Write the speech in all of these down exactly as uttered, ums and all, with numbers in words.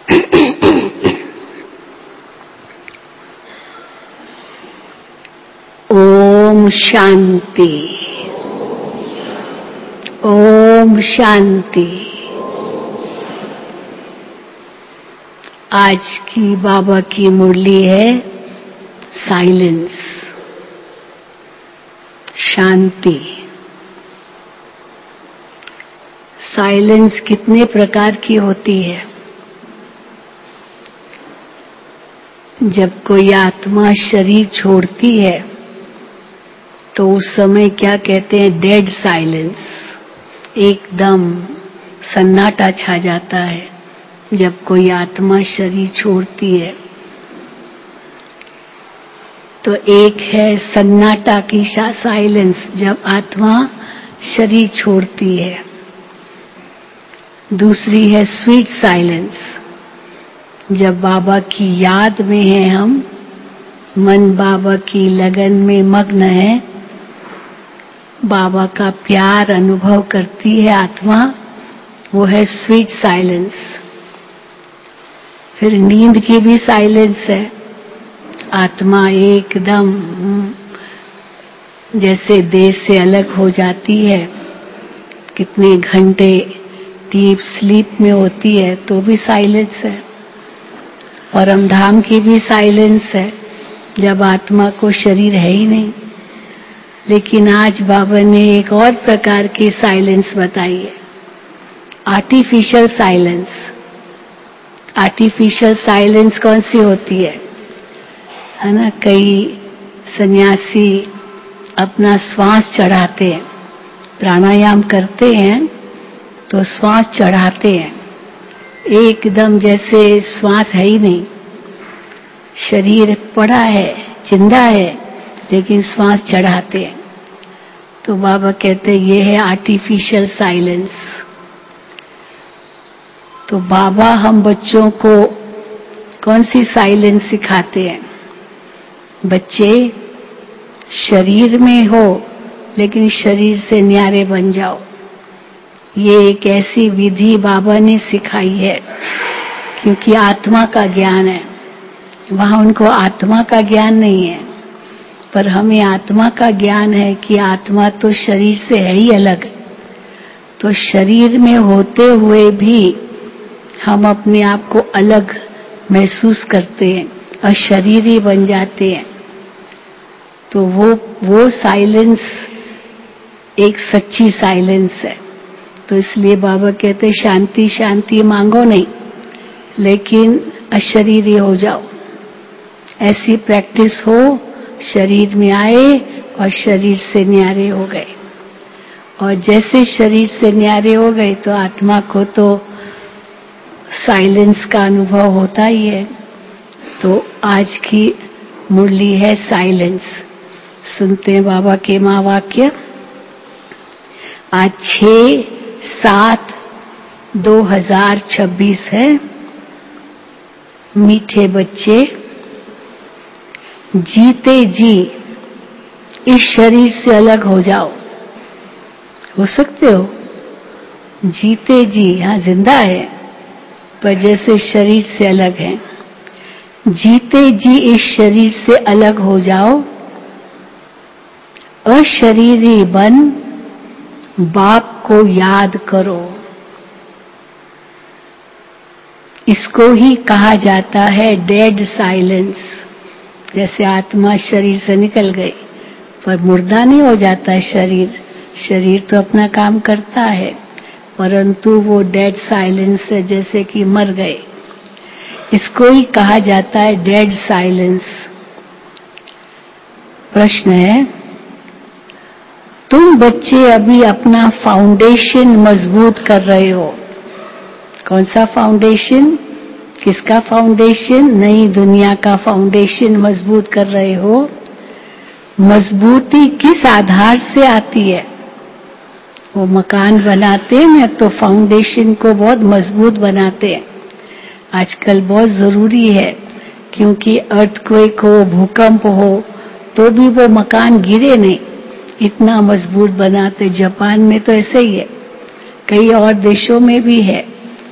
ओम शांति, ओम शांति। आज की बाबा की मुरली है साइलेंस, शांति। साइलेंस कितने प्रकार की होती है? जब कोई आत्मा शरीर छोड़ती है तो उस समय क्या कहते हैं? Dead silence. एकदम सन्नाटा छा जाता है जब कोई आत्मा शरीर छोड़ती है। तो एक है सन्नाटा की साइलेंस, जब आत्मा शरीर छोड़ती है। दूसरी है स्वीट साइलेंस, जब बाबा की याद में है हम, मन बाबा की लगन में मग्न है, बाबा का प्यार अनुभव करती है आत्मा, वो है स्वीट साइलेंस। फिर नींद की भी साइलेंस है, आत्मा एकदम जैसे देह से अलग हो जाती है, कितने घंटे डीप स्लीप में होती है तो भी साइलेंस है। परम धाम की भी साइलेंस है, जब आत्मा को शरीर है ही नहीं। लेकिन आज बाबा ने एक और प्रकार की साइलेंस बताई है, आर्टिफिशियल साइलेंस। आर्टिफिशियल साइलेंस कौन सी होती है? है ना, कई सन्यासी अपना श्वास चढ़ाते हैं, प्राणायाम करते हैं तो श्वास चढ़ाते हैं, एकदम जैसे श्वास है ही नहीं, शरीर पड़ा है, जिंदा है, लेकिन श्वास चढ़ाते हैं। तो बाबा कहते हैं ये है आर्टिफिशियल साइलेंस। तो बाबा हम बच्चों को कौन सी साइलेंस सिखाते हैं? बच्चे शरीर में हो लेकिन शरीर से न्यारे बन जाओ। ये एक ऐसी विधि बाबा ने सिखाई है, क्योंकि आत्मा का ज्ञान है। वहां उनको आत्मा का ज्ञान नहीं है, पर हमें आत्मा का ज्ञान है कि आत्मा तो शरीर से है ही अलग। तो शरीर में होते हुए भी हम अपने आप को अलग महसूस करते हैं, अशरीरी बन जाते हैं। तो वो वो साइलेंस एक सच्ची साइलेंस है। तो इसलिए बाबा कहते हैं शांति शांति मांगो नहीं, लेकिन अशरीरी हो जाओ। ऐसी प्रैक्टिस हो, शरीर में आए और शरीर से न्यारे हो गए। और जैसे शरीर से न्यारे हो गए तो आत्मा को तो साइलेंस का अनुभव होता ही है। तो आज की मुरली है साइलेंस। सुनते हैं बाबा के महावाक्य। आज छह सात दो हजार छब्बीस है। मीठे बच्चे, जीते जी इस शरीर से अलग हो जाओ। हो सकते हो? जीते जी यहां जिंदा है, पर जैसे शरीर से अलग है। जीते जी इस शरीर से अलग हो जाओ, अशरीरी बन बाप को याद करो। इसको ही कहा जाता है डेड साइलेंस। जैसे आत्मा शरीर से निकल गई, पर मुर्दा नहीं हो जाता शरीर, शरीर तो अपना काम करता है, परंतु वो डेड साइलेंस है, जैसे कि मर गए। इसको ही कहा जाता है डेड साइलेंस। प्रश्न है, तुम बच्चे अभी अपना फाउंडेशन मजबूत कर रहे हो। कौन सा फाउंडेशन? किसका फाउंडेशन? नई दुनिया का फाउंडेशन मजबूत कर रहे हो। मजबूती किस आधार से आती है? वो मकान बनाते हैं ना, तो फाउंडेशन को बहुत मजबूत बनाते हैं। आजकल बहुत जरूरी है, क्योंकि अर्थक्वेक हो, भूकंप हो, तो भी वो मकान गिरे नहीं, इतना मजबूत बनाते। जापान में तो ऐसे ही है, कई और देशों में भी है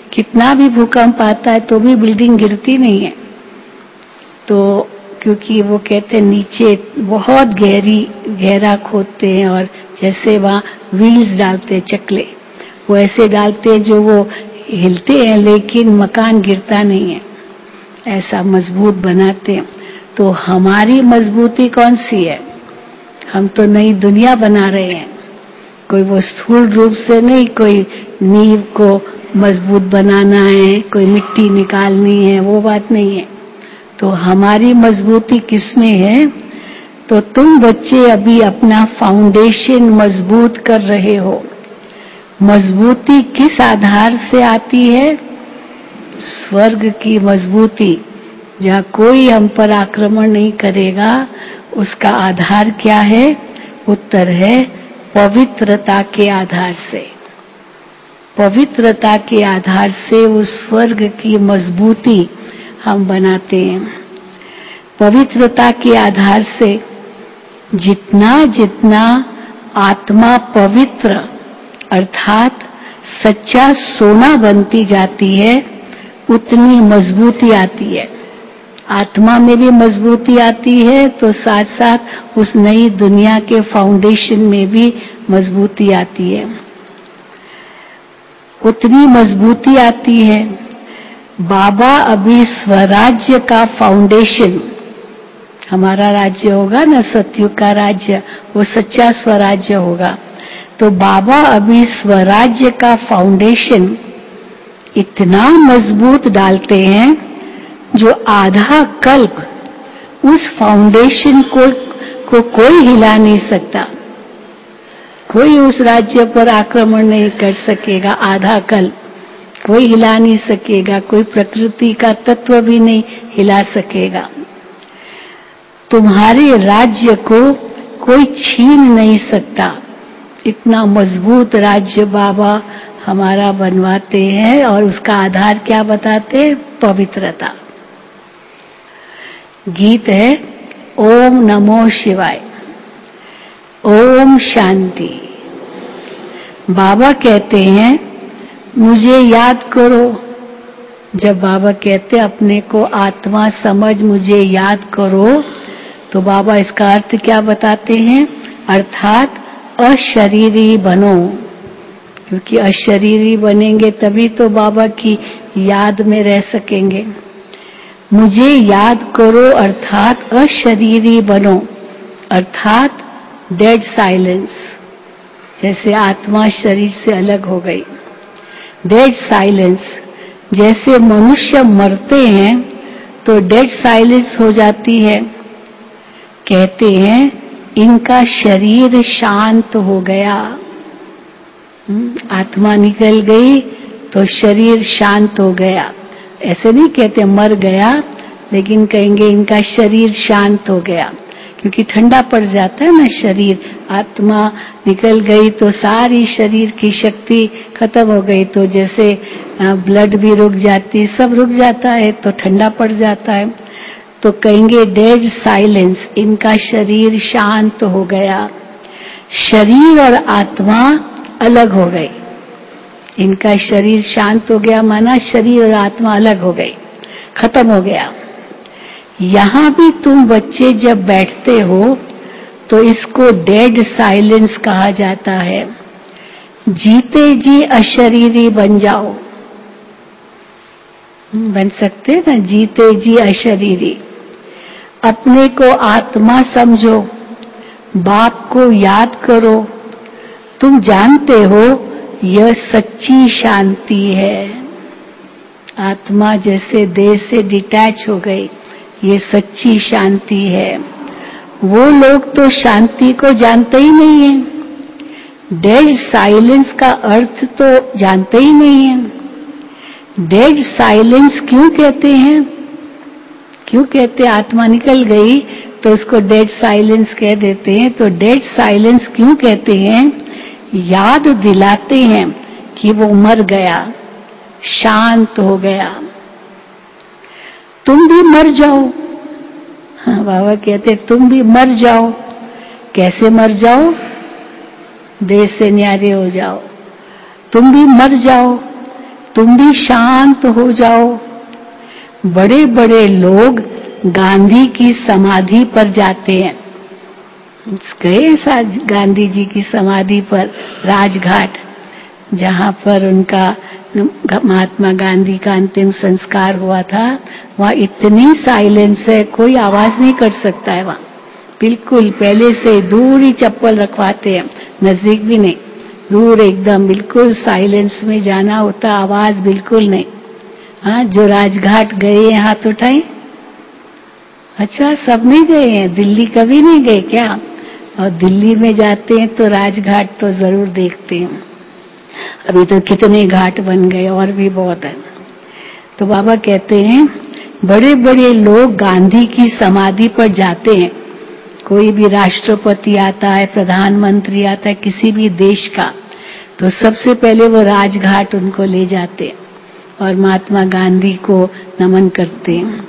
कितना भी भूकंप आता है तो भी बिल्डिंग गिरती नहीं है। तो क्योंकि वो कहते हैं नीचे बहुत गहरी गहरा खोदते हैं और जैसे वहाँ व्हील्स डालते हैं, चकले वो ऐसे डालते हैं जो वो हिलते हैं लेकिन मकान गिरता नहीं है, ऐसा मजबूत बनाते हैं। तो हमारी मजबूती कौन सी है? हम तो नई दुनिया बना रहे हैं, कोई वो स्थूल रूप से नहीं, कोई नींव को मजबूत बनाना है, कोई मिट्टी निकालनी है, वो बात नहीं है। तो हमारी मजबूती किसमें है? तो तुम बच्चे अभी अपना फाउंडेशन मजबूत कर रहे हो। मजबूती किस आधार से आती है? स्वर्ग की मजबूती, जहाँ कोई हम पर आक्रमण नहीं करेगा। उसका आधार क्या है? उत्तर है पवित्रता के आधार से। पवित्रता के आधार से उस स्वर्ग की मजबूती हम बनाते हैं। पवित्रता के आधार से जितना जितना आत्मा पवित्र अर्थात सच्चा सोना बनती जाती है, उतनी मजबूती आती है। आत्मा में भी मजबूती आती है तो साथ साथ उस नई दुनिया के फाउंडेशन में भी मजबूती आती है। उतनी मजबूती आती है। बाबा अभी स्वराज्य का फाउंडेशन, हमारा राज्य होगा ना सतयुग का राज्य, वो सच्चा स्वराज्य होगा। तो बाबा अभी स्वराज्य का फाउंडेशन इतना मजबूत डालते हैं जो आधा कल्प उस फाउंडेशन को, को कोई हिला नहीं सकता। कोई उस राज्य पर आक्रमण नहीं कर सकेगा। आधा कल्प कोई हिला नहीं सकेगा, कोई प्रकृति का तत्व भी नहीं हिला सकेगा। तुम्हारे राज्य को कोई छीन नहीं सकता। इतना मजबूत राज्य बाबा हमारा बनवाते हैं और उसका आधार क्या बताते हैं? पवित्रता। गीत है ओम नमो शिवाय, ओम शांति। बाबा कहते हैं मुझे याद करो। जब बाबा कहते अपने को आत्मा समझ मुझे याद करो, तो बाबा इसका अर्थ क्या बताते हैं? अर्थात अशरीरी बनो, क्योंकि अशरीरी बनेंगे तभी तो बाबा की याद में रह सकेंगे। मुझे याद करो अर्थात अशरीरी बनो, अर्थात डेड साइलेंस। जैसे आत्मा शरीर से अलग हो गई, डेड साइलेंस। जैसे मनुष्य मरते हैं तो डेड साइलेंस हो जाती है। कहते हैं इनका शरीर शांत हो गया। आत्मा निकल गई तो शरीर शांत हो गया। ऐसे नहीं कहते मर गया, लेकिन कहेंगे इनका शरीर शांत हो गया, क्योंकि ठंडा पड़ जाता है ना शरीर। आत्मा निकल गई तो सारी शरीर की शक्ति खत्म हो गई, तो जैसे ब्लड भी रुक जाती, सब रुक जाता है तो ठंडा पड़ जाता है। तो कहेंगे डेड साइलेंस, इनका शरीर शांत हो गया। शरीर और आत्मा अलग हो गई। इनका शरीर शांत हो गया माना शरीर और आत्मा अलग हो गई, खत्म हो गया। यहां भी तुम बच्चे जब बैठते हो तो इसको डेड साइलेंस कहा जाता है। जीते जी अशरीरी बन जाओ। बन सकते ना, जीते जी अशरीरी। अपने को आत्मा समझो, बाप को याद करो। तुम जानते हो यह सच्ची शांति है। आत्मा जैसे देह से डिटैच हो गई, ये सच्ची शांति है। वो लोग तो शांति को जानते ही नहीं है। डेड साइलेंस का अर्थ तो जानते ही नहीं है। डेड साइलेंस क्यों कहते हैं? क्यों कहते हैं? आत्मा निकल गई तो उसको डेड साइलेंस कह देते हैं। तो डेड साइलेंस क्यों कहते हैं? याद दिलाते हैं कि वो मर गया, शांत हो गया। तुम भी मर जाओ। हाँ, बाबा कहते तुम भी मर जाओ। कैसे मर जाओ? देह से न्यारे हो जाओ। तुम भी मर जाओ तुम भी शांत हो जाओ। बड़े बड़े लोग गांधी की समाधि पर जाते हैं, गए साथ गांधी जी की समाधि पर राजघाट, जहां पर उनका महात्मा गांधी का अंतिम संस्कार हुआ था। वहां इतनी साइलेंस है, कोई आवाज नहीं कर सकता है वहां, बिल्कुल पहले से दूर ही चप्पल रखवाते हैं, नजदीक भी नहीं, दूर एकदम बिल्कुल साइलेंस में जाना होता, आवाज बिल्कुल नहीं। हाँ, जो राजघाट गए हैं हाथ उठाएं। अच्छा, सब नहीं गए हैं? दिल्ली कभी नहीं गए क्या? और दिल्ली में जाते हैं तो राजघाट तो जरूर देखते हैं। अभी तो कितने घाट बन गए, और भी बहुत है। तो बाबा कहते हैं बड़े बड़े लोग गांधी की समाधि पर जाते हैं। कोई भी राष्ट्रपति आता है, प्रधानमंत्री आता है किसी भी देश का, तो सबसे पहले वो राजघाट उनको ले जाते हैं और महात्मा गांधी को नमन करते हैं।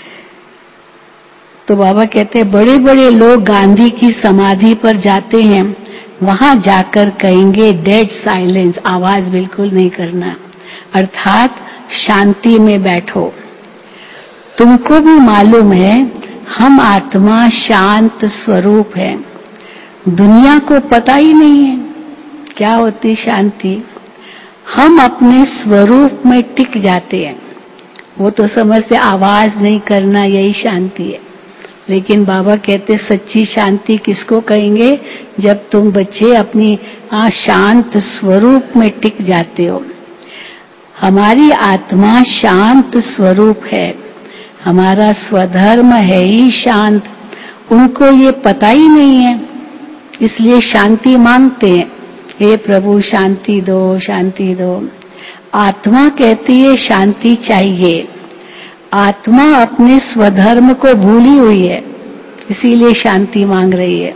तो बाबा कहते हैं बड़े बड़े लोग गांधी की समाधि पर जाते हैं, वहां जाकर कहेंगे डेड साइलेंस, आवाज बिल्कुल नहीं करना, अर्थात शांति में बैठो। तुमको भी मालूम है हम आत्मा शांत स्वरूप है, दुनिया को पता ही नहीं है क्या होती शांति। हम अपने स्वरूप में टिक जाते हैं, वो तो समझते आवाज नहीं करना यही शांति है। लेकिन बाबा कहते सच्ची शांति किसको कहेंगे? जब तुम बच्चे अपनी आ, शांत स्वरूप में टिक जाते हो। हमारी आत्मा शांत स्वरूप है, हमारा स्वधर्म है ही शांत। उनको ये पता ही नहीं है, इसलिए शांति मांगते हैं, हे प्रभु शांति दो, शांति दो। आत्मा कहती है शांति चाहिए। आत्मा अपने स्वधर्म को भूली हुई है, इसीलिए शांति मांग रही है।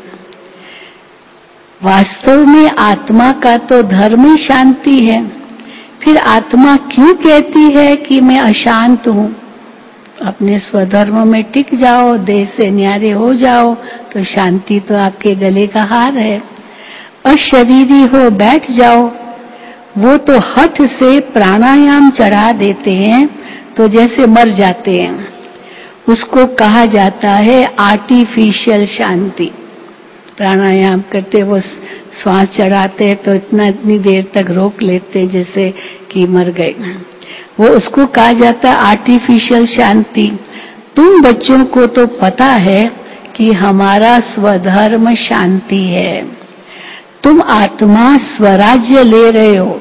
वास्तव में आत्मा का तो धर्म ही शांति है, फिर आत्मा क्यों कहती है कि मैं अशांत हूं? अपने स्वधर्म में टिक जाओ, देह से न्यारे हो जाओ, तो शांति तो आपके गले का हार है। अशरीरी हो बैठ जाओ। वो तो हठ से प्राणायाम चढ़ा देते हैं तो जैसे मर जाते हैं, उसको कहा जाता है आर्टिफिशियल शांति। प्राणायाम करते वो श्वास चढ़ाते हैं तो इतना इतनी देर तक रोक लेते हैं जैसे कि मर गए, वो उसको कहा जाता है आर्टिफिशियल शांति। तुम बच्चों को तो पता है कि हमारा स्वधर्म शांति है। तुम आत्मा स्वराज्य ले रहे हो,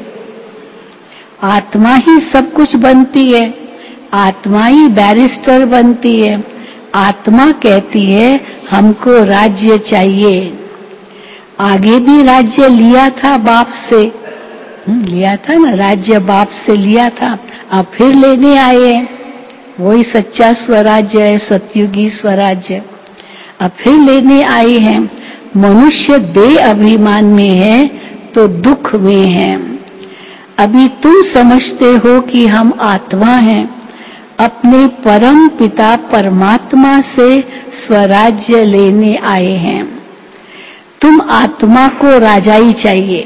आत्मा ही सब कुछ बनती है, आत्मा ही बैरिस्टर बनती है। आत्मा कहती है हमको राज्य चाहिए। आगे भी राज्य लिया था बाप से, लिया था ना, राज्य बाप से लिया था, अब फिर लेने आए हैं। वही सच्चा स्वराज्य है, सतयुगी स्वराज्य, अब फिर लेने आए हैं। मनुष्य देह अभिमान में है तो दुख में है। अभी तुम समझते हो कि हम आत्मा हैं, अपने परम पिता परमात्मा से स्वराज्य लेने आए हैं। तुम आत्मा को राजाई चाहिए।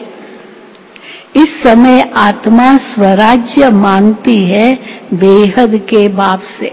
इस समय आत्मा स्वराज्य मांगती है बेहद के बाप से।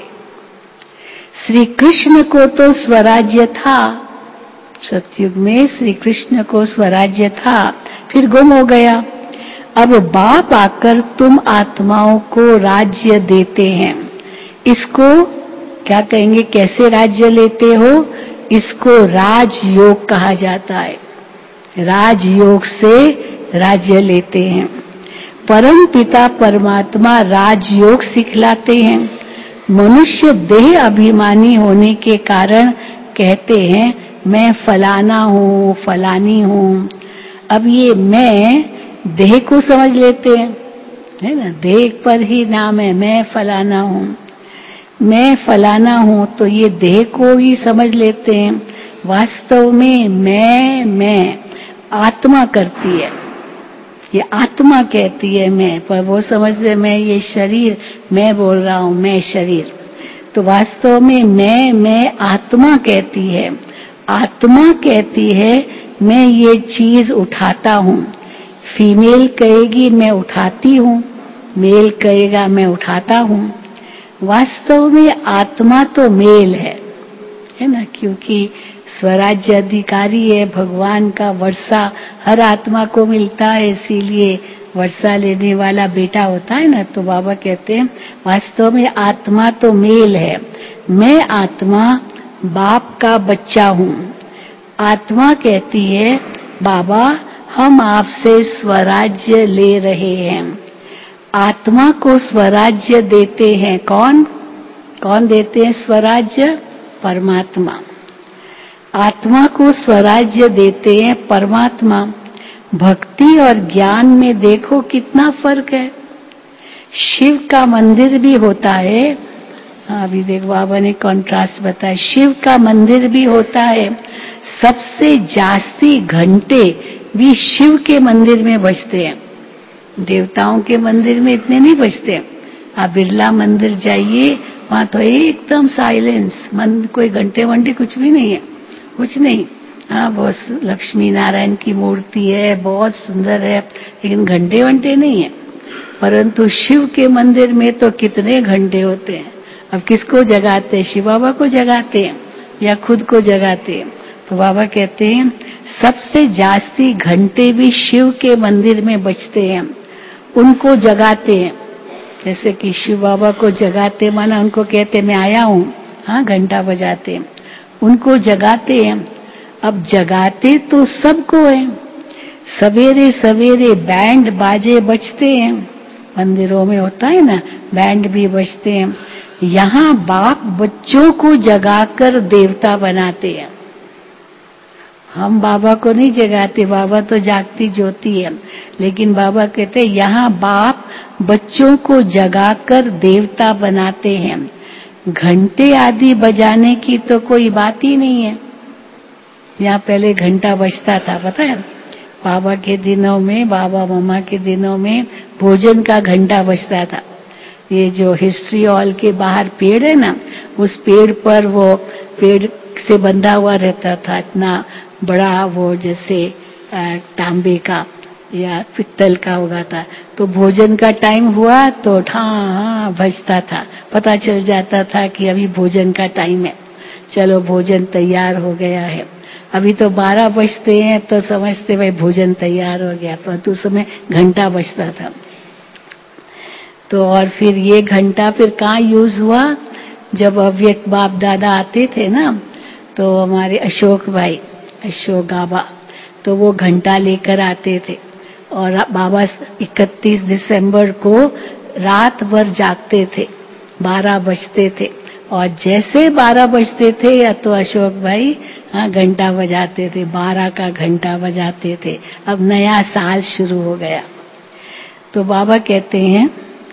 श्री कृष्ण को तो स्वराज्य था, सतयुग में श्री कृष्ण को स्वराज्य था, फिर गुम हो गया। अब बाप आकर तुम आत्माओं को राज्य देते हैं। इसको क्या कहेंगे, कैसे राज्य लेते हो? इसको राजयोग कहा जाता है। राजयोग से राज्य लेते हैं। परम पिता परमात्मा राजयोग सिखलाते हैं। मनुष्य देह अभिमानी होने के कारण कहते हैं मैं फलाना हूं, फलानी हूं। अब ये मैं देह को समझ लेते हैं, है ना, देह पर ही नाम है, मैं फलाना हूं, मैं फलाना हूं, तो ये देह को ही समझ लेते हैं। वास्तव में मैं मैं आत्मा करती है, ये आत्मा कहती है मैं, पर वो समझते मैं ये शरीर, मैं बोल रहा हूं मैं शरीर। तो वास्तव में मैं मैं आत्मा कहती है। आत्मा कहती है मैं ये चीज उठाता हूं। फीमेल कहेगी मैं उठाती हूं, मेल करेगा मैं उठाता हूँ। वास्तव में आत्मा तो मेल है, है ना, क्योंकि स्वराज्य अधिकारी है भगवान का, वर्षा हर आत्मा को मिलता है, इसीलिए वर्षा लेने वाला बेटा होता है ना। तो बाबा कहते हैं वास्तव में आत्मा तो मेल है, मैं आत्मा बाप का बच्चा हूँ। आत्मा कहती है बाबा हम आपसे स्वराज्य ले रहे हैं। आत्मा को स्वराज्य देते हैं कौन? कौन देते हैं स्वराज्य? परमात्मा। आत्मा को स्वराज्य देते हैं परमात्मा। भक्ति और ज्ञान में देखो कितना फर्क है। शिव का मंदिर भी होता है, अभी देखो बाबा ने कॉन्ट्रास्ट बताया, शिव का मंदिर भी होता है, सबसे जास्ती घंटे भी शिव के मंदिर में बजते हैं, देवताओं के मंदिर में इतने नहीं बजते। आप बिरला मंदिर जाइए, वहां तो एकदम साइलेंस, मन कोई घंटे वंटे कुछ भी नहीं है, कुछ नहीं। हाँ, बहुत लक्ष्मी नारायण की मूर्ति है, बहुत सुंदर है, लेकिन घंटे वंटे नहीं है। परंतु शिव के मंदिर में तो कितने घंटे होते हैं। अब किसको जगाते हैं? शिव बाबा को जगाते हैं या खुद को जगाते हैं? तो बाबा कहते हैं सबसे जास्ती घंटे भी शिव के मंदिर में बजते हैं, उनको जगाते हैं। जैसे कि शिव बाबा को जगाते माना उनको कहते मैं आया हूँ, हाँ, घंटा बजाते हैं, उनको जगाते हैं। अब जगाते तो सबको है, सवेरे सवेरे बैंड बाजे बजते हैं, मंदिरों में होता है ना, बैंड भी बजते हैं। यहाँ बाप बच्चों को जगाकर देवता बनाते हैं। हम बाबा को नहीं जगाते, बाबा तो जागती ज्योति है, लेकिन बाबा कहते हैं यहाँ बाप बच्चों को जगाकर देवता बनाते हैं। घंटे आदि बजाने की तो कोई बात ही नहीं है। यहाँ पहले घंटा बजता था, पता है, बाबा के दिनों में, बाबा मम्मा के दिनों में भोजन का घंटा बजता था। ये जो हिस्ट्री हॉल के बाहर पेड़ है ना, उस पेड़ पर वो पेड़ से बंधा हुआ रहता था, इतना बड़ा, वो जैसे तांबे का या पित्तल का होगा था। तो भोजन का टाइम हुआ तो ठां बजता था, पता चल जाता था कि अभी भोजन का टाइम है, चलो भोजन तैयार हो गया है। अभी तो बारह बजते हैं तो समझते भाई भोजन तैयार हो गया, पर उस समय घंटा बजता था। तो और फिर ये घंटा फिर कहाँ यूज हुआ? जब अव्यक्त बाप दादा आते थे ना, तो हमारे अशोक भाई, अशोक बाबा, तो वो घंटा लेकर आते थे और बाबा इकतीस दिसंबर को रात भर जागते थे, बारह बजते थे, और जैसे बारह बजते थे या तो अशोक भाई हाँ घंटा बजाते थे, बारह का घंटा बजाते थे। अब नया साल शुरू हो गया। तो बाबा कहते हैं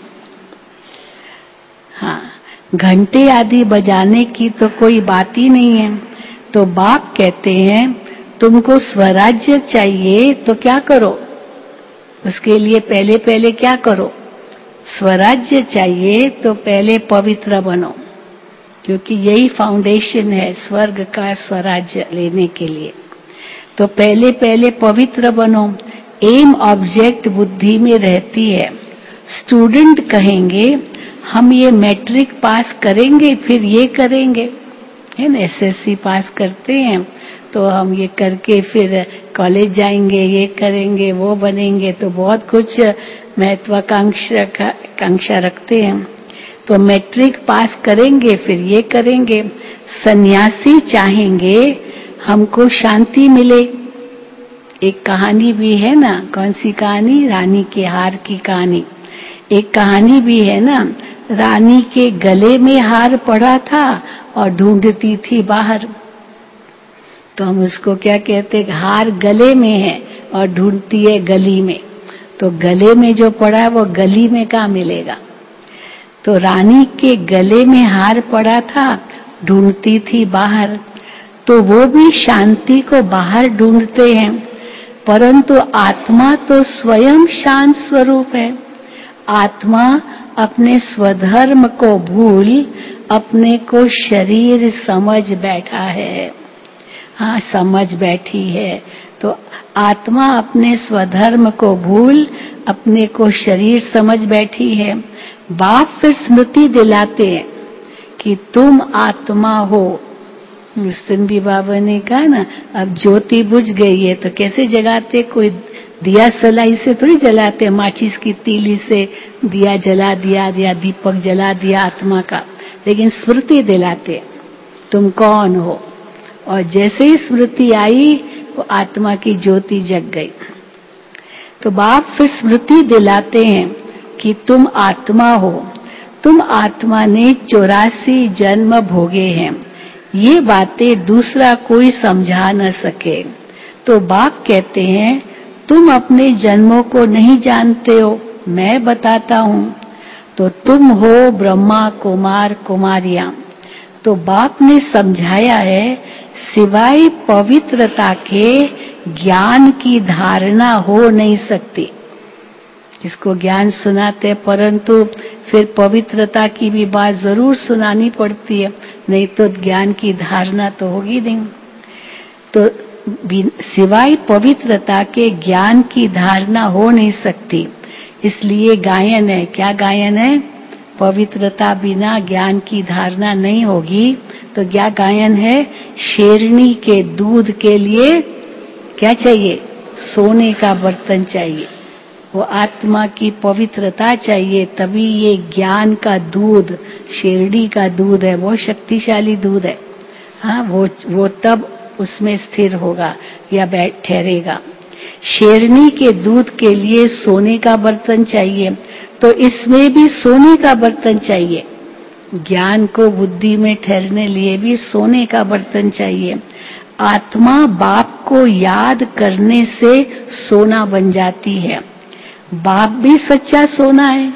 हाँ, घंटे आदि बजाने की तो कोई बात ही नहीं है। तो बाप कहते हैं तुमको स्वराज्य चाहिए तो क्या करो? उसके लिए पहले पहले क्या करो? स्वराज्य चाहिए तो पहले पवित्र बनो, क्योंकि यही फाउंडेशन है स्वर्ग का स्वराज्य लेने के लिए। तो पहले पहले पवित्र बनो। एम ऑब्जेक्ट बुद्धि में रहती है। स्टूडेंट कहेंगे हम ये मैट्रिक पास करेंगे फिर ये करेंगे, है ना, एसएससी पास करते हैं तो हम ये करके फिर कॉलेज जाएंगे, ये करेंगे, वो बनेंगे, तो बहुत कुछ महत्वाकांक्षा कांक्षा रखते हैं। तो मैट्रिक पास करेंगे फिर ये करेंगे। सन्यासी चाहेंगे हमको शांति मिले। एक कहानी भी है ना, कौन सी कहानी? रानी के हार की कहानी। एक कहानी भी है ना, रानी के गले में हार पड़ा था और ढूंढती थी बाहर। तो हम उसको क्या कहते हैं? हार गले में है और ढूंढती है गली में। तो गले में जो पड़ा है वो गली में कहाँ मिलेगा? तो रानी के गले में हार पड़ा था, ढूंढती थी बाहर। तो वो भी शांति को बाहर ढूंढते हैं, परंतु आत्मा तो स्वयं शांत स्वरूप है। आत्मा अपने स्वधर्म को भूल अपने को शरीर समझ बैठा है। हाँ, समझ बैठी है। तो आत्मा अपने स्वधर्म को भूल अपने को शरीर समझ बैठी है। बाप फिर स्मृति दिलाते हैं कि तुम आत्मा हो। सिंधी बाबा ने कहा ना, अब ज्योति बुझ गई है तो कैसे जगाते? कोई दिया सलाई से थोड़ी जलाते, माचिस की तीली से दिया जला दिया या दीपक जला दिया आत्मा का, लेकिन स्मृति दिलाते तुम कौन हो। और जैसे ही स्मृति आई वो आत्मा की ज्योति जग गई। तो बाप फिर स्मृति दिलाते हैं कि तुम आत्मा हो। तुम आत्मा ने चौरासी जन्म भोगे हैं, ये बातें दूसरा कोई समझा न सके। तो बाप कहते हैं तुम अपने जन्मों को नहीं जानते हो, मैं बताता हूँ। तो तुम हो ब्रह्मा कुमार कुमारियां। तो बाप ने समझाया है सिवाय पवित्रता के ज्ञान की धारणा हो नहीं सकती। इसको ज्ञान सुनाते, परंतु फिर पवित्रता की भी बात जरूर सुनानी पड़ती है, नहीं तो ज्ञान की धारणा तो होगी नहीं। तो सिवाय पवित्रता के ज्ञान की धारणा हो नहीं सकती, इसलिए गायन है। क्या गायन है? पवित्रता बिना ज्ञान की धारणा नहीं होगी। तो क्या गायन है? शेरनी के दूध के लिए क्या चाहिए? सोने का बर्तन चाहिए। वो आत्मा की पवित्रता चाहिए, तभी ये ज्ञान का दूध, शेरनी का दूध है, वो शक्तिशाली दूध है। हाँ, वो वो तब उसमें स्थिर होगा या बैठ ठहरेगा। शेरनी के दूध के लिए सोने का बर्तन चाहिए, तो इसमें भी सोने का बर्तन चाहिए। ज्ञान को बुद्धि में ठहरने लिए भी सोने का बर्तन चाहिए। आत्मा बाप को याद करने से सोना बन जाती है। बाप भी सच्चा सोना है।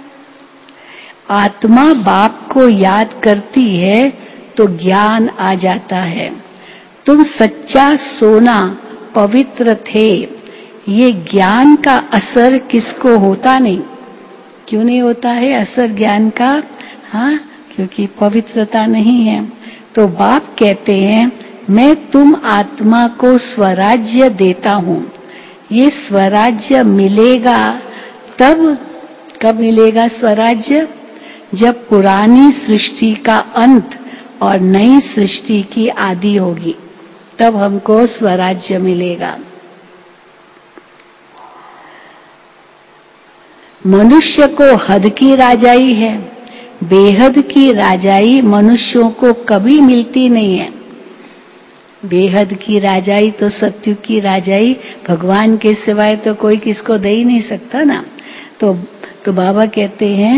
आत्मा बाप को याद करती है तो ज्ञान आ जाता है। तुम सच्चा सोना पवित्र थे, ये ज्ञान का असर किसको होता नहीं? क्यों नहीं होता है असर ज्ञान का? हाँ, क्योंकि पवित्रता नहीं है। तो बाप कहते हैं मैं तुम आत्मा को स्वराज्य देता हूँ। ये स्वराज्य मिलेगा तब, कब मिलेगा स्वराज्य? जब पुरानी सृष्टि का अंत और नई सृष्टि की आदि होगी, तब हमको स्वराज्य मिलेगा। मनुष्य को हद की राजाई है, बेहद की राजाई मनुष्यों को कभी मिलती नहीं है। बेहद की राजाई तो सत्युग की राजाई भगवान के सिवाय तो कोई किसको दे ही नहीं सकता ना। तो तो बाबा कहते हैं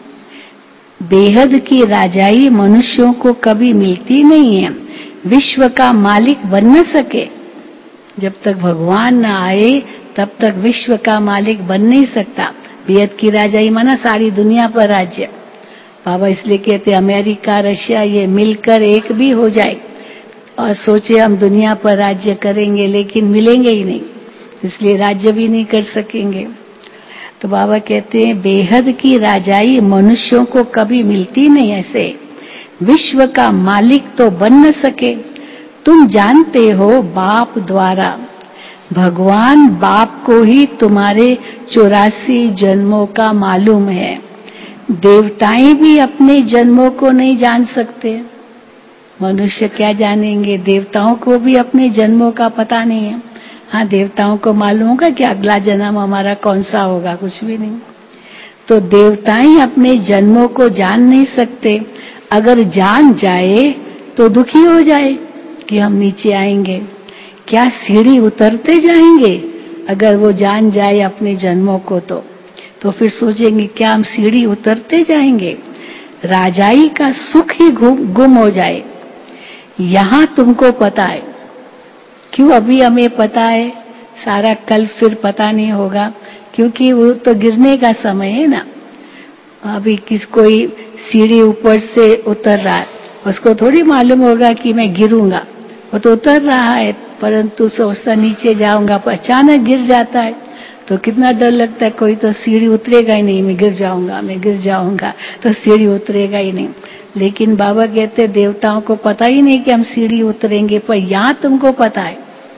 बेहद की राजाई मनुष्यों को कभी मिलती नहीं है। विश्व का मालिक बन न सके, जब तक भगवान न आए तब तक विश्व का मालिक बन नहीं सकता। बेहद की राजाई माना सारी दुनिया पर राज्य। बाबा इसलिए कहते अमेरिका रशिया ये मिलकर एक भी हो जाए और सोचे हम दुनिया पर राज्य करेंगे, लेकिन मिलेंगे ही नहीं, इसलिए राज्य भी नहीं कर सकेंगे। तो बाबा कहते हैं बेहद की राजाई मनुष्यों को कभी मिलती नहीं, ऐसे विश्व का मालिक तो बन न सके। तुम जानते हो बाप द्वारा, भगवान बाप को ही तुम्हारे चौरासी जन्मों का मालूम है। देवताएं भी अपने जन्मों को नहीं जान सकते, मनुष्य क्या जानेंगे? देवताओं को भी अपने जन्मों का पता नहीं है। हाँ, देवताओं को मालूम होगा कि अगला जन्म हमारा कौन सा होगा, कुछ भी नहीं। तो देवताएं अपने जन्मों को जान नहीं सकते। अगर जान जाए तो दुखी हो जाए कि हम नीचे आएंगे, क्या सीढ़ी उतरते जाएंगे? अगर वो जान जाए अपने जन्मों को तो तो फिर सोचेंगे क्या हम सीढ़ी उतरते जाएंगे? राजाई का सुख ही गुम हो जाए। यहाँ तुमको पता है, क्यों अभी हमें पता है, सारा कल फिर पता नहीं होगा, क्योंकि वो तो गिरने का समय है ना। अभी किस कोई सीढ़ी ऊपर से उतर रहा है, उसको थोड़ी मालूम होगा कि मैं गिरूंगा, वो तो उतर रहा है, परंतु सोचता नीचे जाऊंगा, पर अचानक गिर जाता है तो कितना डर लगता है। कोई तो सीढ़ी उतरेगा ही नहीं, मैं गिर जाऊंगा मैं गिर जाऊंगा तो सीढ़ी उतरेगा ही नहीं। लेकिन बाबा कहते देवताओं को पता ही नहीं कि हम सीढ़ी उतरेंगे, पर यहाँ तुमको पता है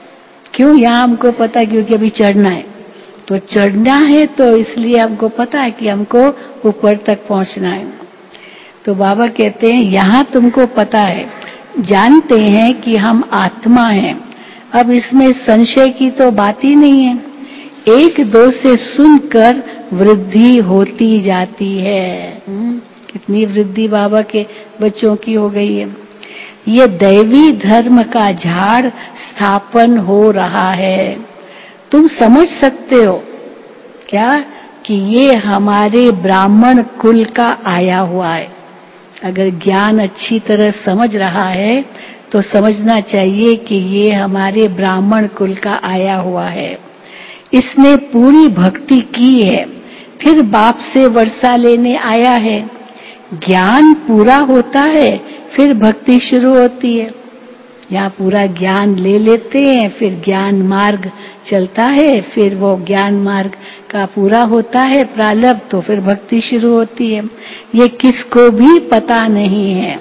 क्यों? यहाँ हमको पता है क्योंकि अभी चढ़ना है, तो चढ़ना है तो इसलिए हमको पता है कि हमको ऊपर तक पहुंचना है। तो बाबा कहते हैं यहाँ तुमको पता है, जानते हैं कि हम आत्मा हैं, अब इसमें संशय की तो बात ही नहीं है। एक दो से सुनकर वृद्धि होती जाती है। कितनी वृद्धि बाबा के बच्चों की हो गई है। ये दैवी धर्म का झाड़ स्थापन हो रहा है। तुम समझ सकते हो क्या कि ये हमारे ब्राह्मण कुल का आया हुआ है। अगर ज्ञान अच्छी तरह समझ रहा है तो समझना चाहिए कि ये हमारे ब्राह्मण कुल का आया हुआ है। इसने पूरी भक्ति की है, फिर बाप से वर्षा लेने आया है। ज्ञान पूरा होता है, फिर भक्ति शुरू होती है। यहाँ पूरा ज्ञान ले लेते हैं, फिर ज्ञान मार्ग चलता है, फिर वो ज्ञान मार्ग का पूरा होता है प्रारब्ध, तो फिर भक्ति शुरू होती है। ये किसको भी पता नहीं है।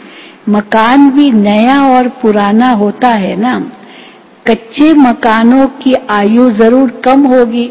मकान भी नया और पुराना होता है ना, कच्चे मकानों की आयु जरूर कम होगी।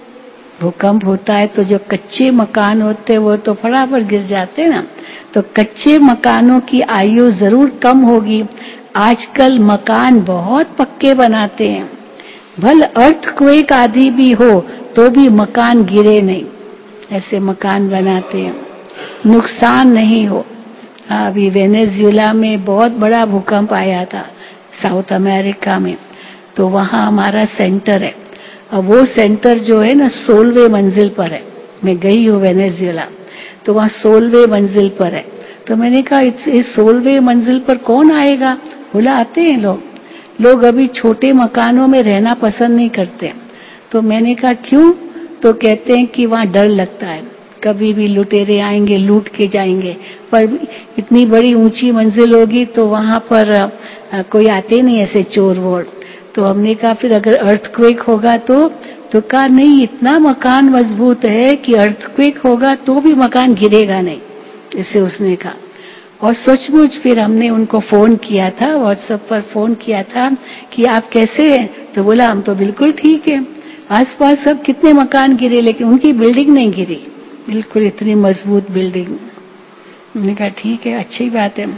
भूकंप होता है तो जो कच्चे मकान होते हैं वो तो फटाफट गिर जाते हैं ना, तो कच्चे मकानों की आयु जरूर कम होगी। आजकल मकान बहुत पक्के बनाते हैं, भल अर्थक्वेक आदि भी हो तो भी मकान गिरे नहीं, ऐसे मकान बनाते हैं, नुकसान नहीं हो। हाँ, अभी वेनेजुएला में बहुत बड़ा भूकंप आया था, साउथ अमेरिका में, तो वहाँ हमारा सेंटर है। अब वो सेंटर जो है ना सोलहवें मंजिल पर है। मैं गई हूँ वेनेजुएला, तो वहाँ सोलहवें मंजिल पर है। तो मैंने कहा इस सोलहवें मंजिल पर कौन आएगा? बोला आते हैं लोग। लोग अभी छोटे मकानों में रहना पसंद नहीं करते। तो मैंने कहा क्यों? तो कहते हैं कि वहाँ डर लगता है, कभी भी लुटेरे आएंगे, लूट के जाएंगे। पर इतनी बड़ी ऊंची मंजिल होगी तो वहाँ पर आ, कोई आते नहीं ऐसे चोर वोर। तो हमने कहा फिर अगर अर्थक्वेक होगा तो तो कहा नहीं, इतना मकान मजबूत है कि अर्थक्वेक होगा तो भी मकान गिरेगा नहीं, इसे उसने कहा। और सचमुच फिर हमने उनको फोन किया था, व्हाट्सएप पर फोन किया था कि आप कैसे हैं? तो बोला हम तो बिल्कुल ठीक है। आसपास सब कितने मकान गिरे लेकिन उनकी बिल्डिंग नहीं गिरी, बिल्कुल इतनी मजबूत बिल्डिंग। मैंने कहा ठीक है, अच्छी बात है।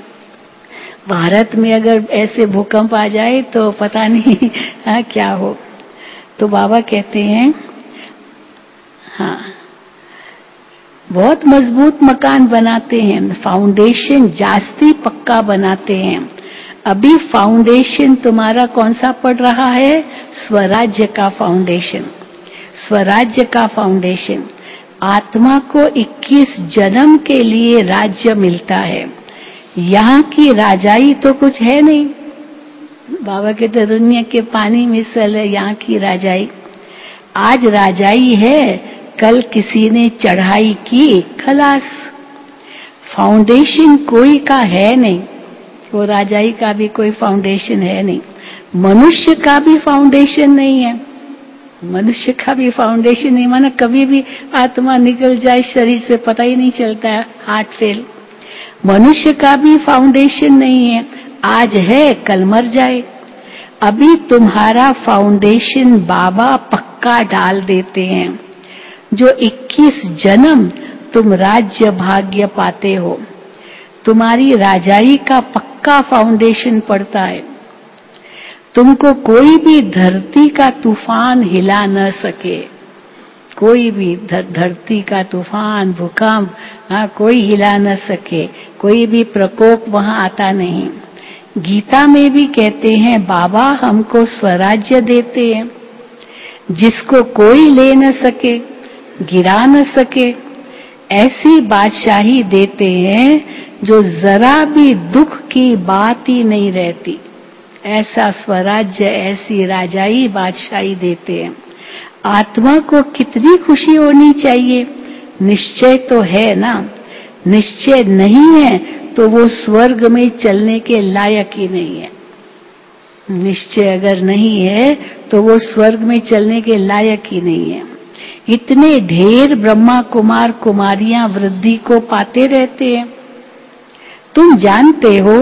भारत में अगर ऐसे भूकंप आ जाए तो पता नहीं हाँ क्या हो। तो बाबा कहते हैं हाँ, बहुत मजबूत मकान बनाते हैं, फाउंडेशन जास्ती पक्का बनाते हैं। अभी फाउंडेशन तुम्हारा कौन सा पड़ रहा है? स्वराज्य का फाउंडेशन। स्वराज्य का फाउंडेशन। आत्मा को इक्कीस जन्म के लिए राज्य मिलता है। यहाँ की राजाई तो कुछ है नहीं। बाबा के तो दुनिया के पानी मिसल है यहाँ की राजाई। आज राजाई है, कल किसी ने चढ़ाई की, खलास। फाउंडेशन कोई का है नहीं, वो राजाई का भी कोई फाउंडेशन है नहीं। मनुष्य का भी फाउंडेशन नहीं है। मनुष्य का भी फाउंडेशन नहीं, माना कभी भी आत्मा निकल जाए शरीर से पता ही नहीं चलता है, हार्ट फेल। मनुष्य का भी फाउंडेशन नहीं है, आज है कल मर जाए। अभी तुम्हारा फाउंडेशन बाबा पक्का डाल देते हैं। जो इक्कीस जन्म तुम राज्य भाग्य पाते हो, तुम्हारी राजाई का पक्का फाउंडेशन पड़ता है। तुमको कोई भी धरती का तूफान हिला न सके, कोई भी धरती का तूफान, भूकंप, हाँ कोई हिला न सके, कोई भी प्रकोप वहां आता नहीं। गीता में भी कहते हैं बाबा हमको स्वराज्य देते हैं, जिसको कोई ले न सके, गिरा न सके, ऐसी बादशाही देते हैं जो जरा भी दुख की बात ही नहीं रहती। ऐसा स्वराज्य, ऐसी राजाई बादशाही देते हैं। आत्मा को कितनी खुशी होनी चाहिए। निश्चय तो है ना, निश्चय नहीं है तो वो स्वर्ग में चलने के लायक ही नहीं है। निश्चय अगर नहीं है तो वो स्वर्ग में चलने के लायक ही नहीं है। इतने ढेर ब्रह्मा कुमार कुमारियां वृद्धि को पाते रहते हैं। तुम जानते हो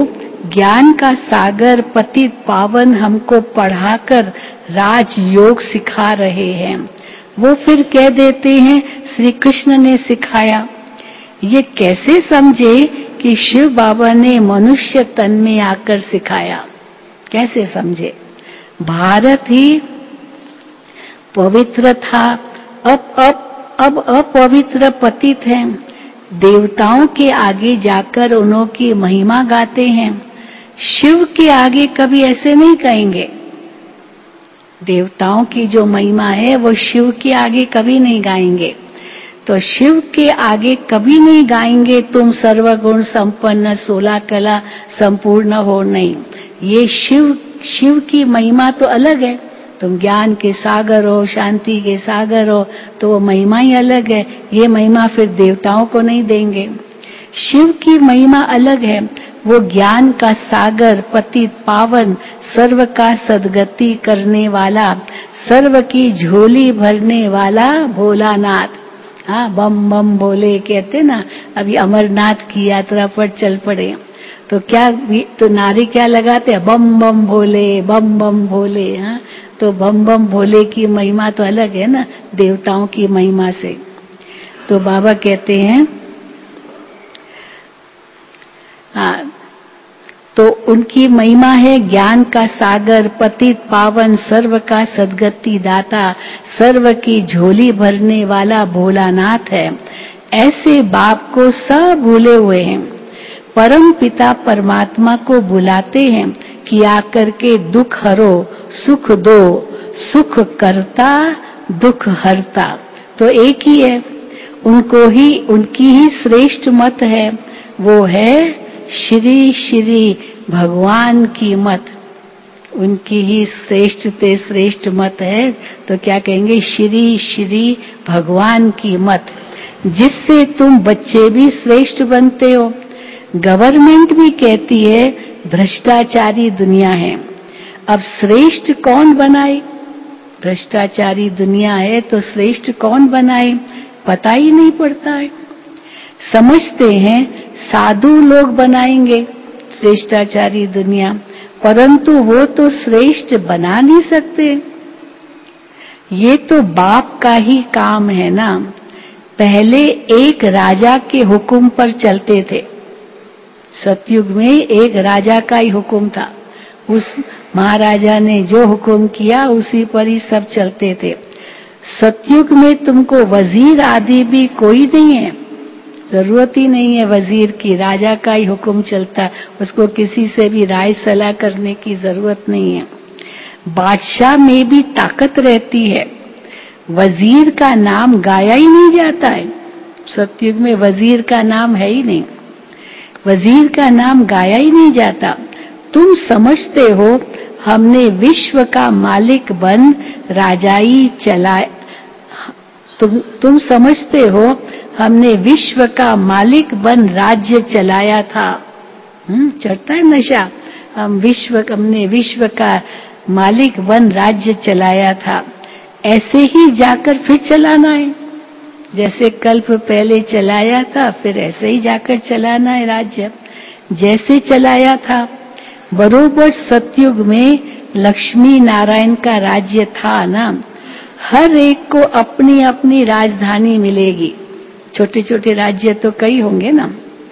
ज्ञान का सागर पतित पावन हमको पढ़ाकर राजयोग सिखा रहे हैं। वो फिर कह देते हैं श्री कृष्ण ने सिखाया। ये कैसे समझे कि शिव बाबा ने मनुष्य तन में आकर सिखाया? कैसे समझे? भारत ही पवित्र था, अब अब अब अपवित्र पतित है। देवताओं के आगे जाकर उन्हों की महिमा गाते हैं, शिव के आगे कभी ऐसे नहीं कहेंगे। देवताओं की जो महिमा है वो शिव के आगे कभी नहीं गाएंगे। तो शिव के आगे कभी नहीं गाएंगे तुम सर्वगुण संपन्न सोलह कला संपूर्ण हो, नहीं। ये शिव शिव की महिमा तो अलग है। तुम ज्ञान के सागर हो, शांति के सागर हो, तो वो महिमा ही अलग है। ये महिमा फिर देवताओं को नहीं देंगे। शिव की महिमा अलग है, वो ज्ञान का सागर पतित पावन सर्व का सद्गति करने वाला, सर्व की झोली भरने वाला भोलानाथ। हाँ, बम बम भोले कहते ना। अभी अमरनाथ की यात्रा पर चल पड़े तो क्या तो नारे क्या लगाते हैं? बम बम भोले, बम बम भोले। हाँ, तो बम बम भोले की महिमा तो अलग है ना देवताओं की महिमा से। तो बाबा कहते हैं हाँ, तो उनकी महिमा है ज्ञान का सागर पतित पावन सर्व का सद्गति दाता, सर्व की झोली भरने वाला भोलानाथ है। ऐसे बाप को सब भूले हुए हैं। परम पिता परमात्मा को बुलाते हैं कि आकर के दुख हरो, सुख दो, सुख करता दुख हरता। तो एक ही है, उनको ही उनकी ही श्रेष्ठ मत है, वो है श्री श्री भगवान की मत। उनकी ही श्रेष्ठ ते श्रेष्ठ मत है, तो क्या कहेंगे? श्री श्री भगवान की मत, जिससे तुम बच्चे भी श्रेष्ठ बनते हो। गवर्नमेंट भी कहती है भ्रष्टाचारी दुनिया है, अब श्रेष्ठ कौन बनाए? भ्रष्टाचारी दुनिया है तो श्रेष्ठ कौन बनाए? पता ही नहीं पड़ता है। समझते हैं साधु लोग बनाएंगे श्रेष्ठाचारी दुनिया, परंतु वो तो श्रेष्ठ बना नहीं सकते। ये तो बाप का ही काम है ना। पहले एक राजा के हुक्म पर चलते थे। सतयुग में एक राजा का ही हुक्म था, उस महाराजा ने जो हुक्म किया उसी पर ही सब चलते थे। सतयुग में तुमको वजीर आदि भी कोई नहीं है, जरूरत ही नहीं है वजीर की, राजा का ही हुक्म चलता, उसको किसी से भी राय सलाह करने की जरूरत नहीं है। बादशाह में भी ताकत रहती है, वजीर का नाम गाया ही नहीं जाता है। सतयुग में वजीर का नाम है ही नहीं, वजीर का नाम गाया ही नहीं जाता। तुम समझते हो हमने विश्व का मालिक बन राजाई चलाए, तुम तुम समझते हो हमने विश्व का मालिक बन राज्य चलाया था। हम्म चढ़ता है नशा। हम विश्व हमने विश्व का मालिक बन राज्य चलाया था, ऐसे ही जाकर फिर चलाना है। जैसे कल्प पहले चलाया था, फिर ऐसे ही जाकर चलाना है राज्य, जैसे चलाया था। बरोबर सतयुग में लक्ष्मी नारायण का राज्य था ना। हर एक को अपनी अपनी राजधानी मिलेगी, छोटे छोटे राज्य तो कई होंगे ना।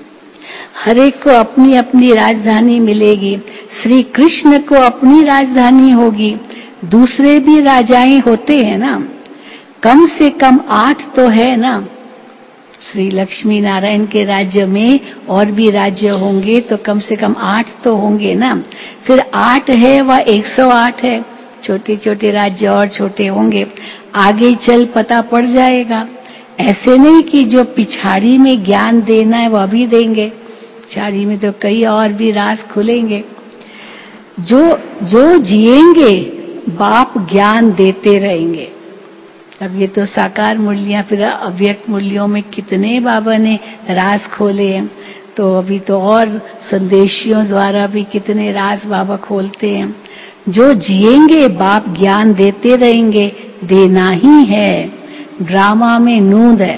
हर एक को अपनी अपनी राजधानी मिलेगी। श्री कृष्ण को अपनी राजधानी होगी, दूसरे भी राजाएं होते हैं ना, कम से कम आठ तो है ना। श्री लक्ष्मी नारायण के राज्य में और भी राज्य होंगे तो कम से कम आठ तो होंगे ना। फिर आठ है वह एक सौ आठ है, छोटे छोटे राज्य और छोटे होंगे, आगे चल पता पड़ जाएगा। ऐसे नहीं कि जो पिछाड़ी में ज्ञान देना है वह भी देंगे, पिछाड़ी में तो कई और भी राज खुलेंगे। जो जो जिएंगे बाप ज्ञान देते रहेंगे। अब ये तो साकार मूल्य, फिर अव्यक्त मूल्यों में कितने बाबा ने राज खोले हैं, तो अभी तो और संदेशियों द्वारा भी कितने राज बाबा खोलते हैं। जो जिएंगे बाप ज्ञान देते रहेंगे, देना ही है। ड्रामा में नूंद है,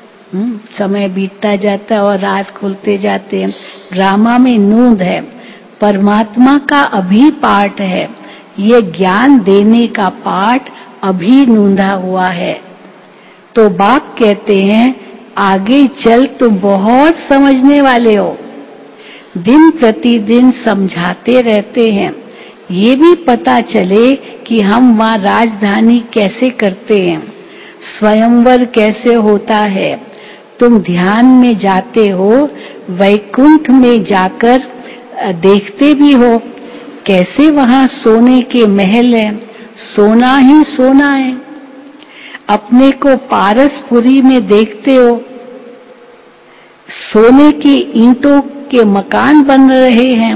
समय बीतता जाता है और राज खुलते जाते हैं। ड्रामा में नूंद है, परमात्मा का अभी पाठ है, ये ज्ञान देने का पाठ अभी नूंधा हुआ है। तो बाप कहते हैं आगे चल तुम बहुत समझने वाले हो, दिन प्रतिदिन समझाते रहते हैं, ये भी पता चले कि हम वहाँ राजधानी कैसे करते हैं, स्वयंवर कैसे होता है। तुम ध्यान में जाते हो, वैकुंठ में जाकर देखते भी हो कैसे वहाँ सोने के महल है, सोना ही सोना है। अपने को पारसपुरी में देखते हो, सोने की ईंटों के मकान बन रहे हैं,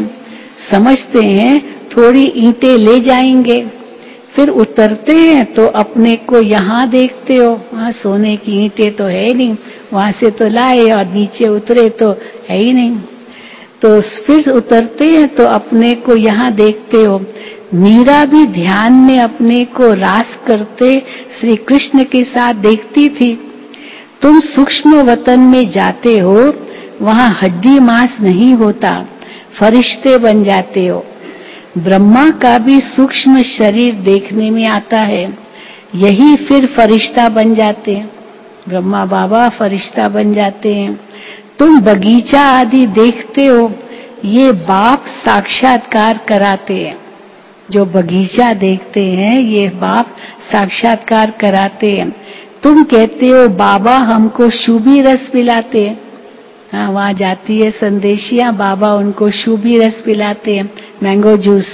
समझते हैं थोड़ी ईंटें ले जाएंगे, फिर उतरते हैं तो अपने को यहाँ देखते हो, वहाँ सोने की ईंटें तो है नहीं, वहां से तो लाए और नीचे उतरे तो है ही नहीं। तो फिर उतरते हैं तो अपने को यहाँ देखते हो। मीरा भी ध्यान में अपने को रास करते श्री कृष्ण के साथ देखती थी। तुम सूक्ष्म वतन में जाते हो, वहाँ हड्डी मांस नहीं होता, फरिश्ते बन जाते हो। ब्रह्मा का भी सूक्ष्म शरीर देखने में आता है, यही फिर फरिश्ता बन जाते हैं, ब्रह्मा बाबा फरिश्ता बन जाते हैं। तुम बगीचा आदि देखते हो, ये बाप साक्षात्कार कराते हैं। जो बगीचा देखते हैं ये बाप साक्षात्कार कराते हैं। तुम कहते हो बाबा हमको शुभी रस पिलाते हैं, हाँ वहाँ जाती है संदेशियां, बाबा उनको शुभी रस पिलाते हैं, मैंगो जूस